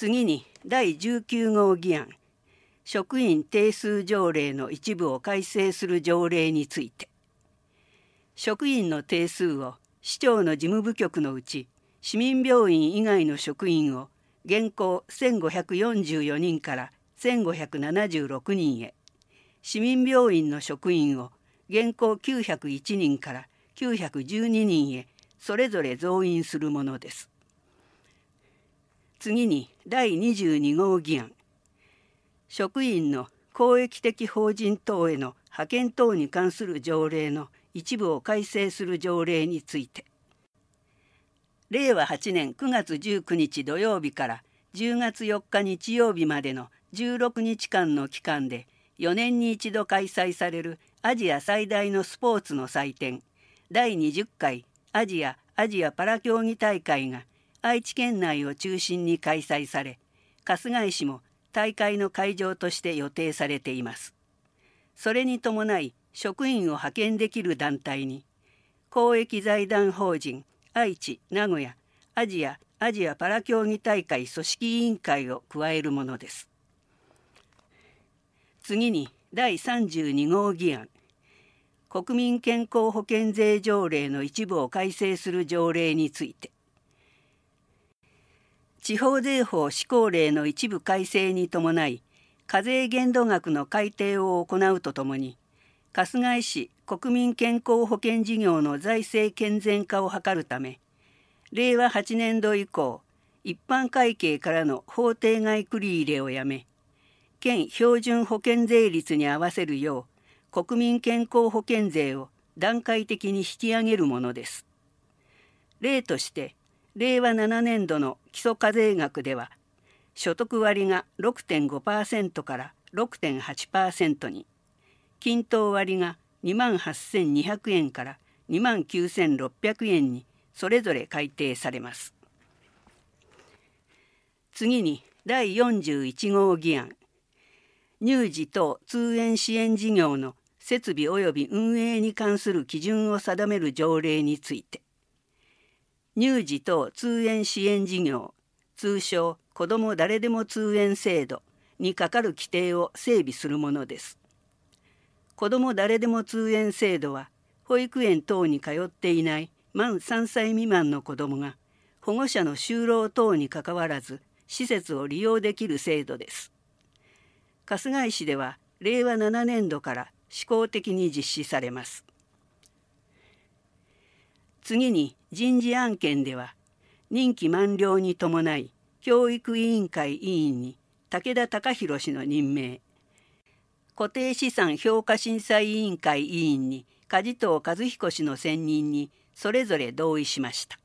次に第19号議案、職員定数条例の一部を改正する条例について、職員の定数を市長の事務部局のうち市民病院以外の職員を現行1544人から1576人へ、市民病院の職員を現行901人から912人へそれぞれ増員するものです。次に第22号議案、職員の公益的法人等への派遣等に関する条例の一部を改正する条例について、令和8年9月19日土曜日から10月4日日曜日までの16日間の期間で4年に一度開催されるアジア最大のスポーツの祭典、第20回アジアパラ競技大会が愛知県内を中心に開催され、春日井市も大会の会場として予定されています。それに伴い職員を派遣できる団体に公益財団法人愛知・名古屋アジアパラ競技大会組織委員会を加えるものです。次に第32号議案、国民健康保険税条例の一部を改正する条例について、地方税法施行令の一部改正に伴い課税限度額の改定を行うとともに、春日井市国民健康保険事業の財政健全化を図るため、令和8年度以降、一般会計からの法定外繰り入れをやめ、県標準保険税率に合わせるよう国民健康保険税を段階的に引き上げるものです。例として令和7年度の基礎課税額では、所得割が 6.5% から 6.8% に、均等割が28,200円から29,600円にそれぞれ改定されます。次に第41号議案、乳児等通園支援事業の設備及び運営に関する基準を定める条例について、乳児等通園支援事業、通称子ども誰でも通園制度にかかる規定を整備するものです。子ども誰でも通園制度は、保育園等に通っていない満3歳未満の子どもが保護者の就労等にかかわらず施設を利用できる制度です。春日井市では令和7年度から試行的に実施されます。次に人事案件では、任期満了に伴い教育委員会委員に武田隆弘氏の任命、固定資産評価審査委員会委員に梶藤和彦氏の選任にそれぞれ同意しました。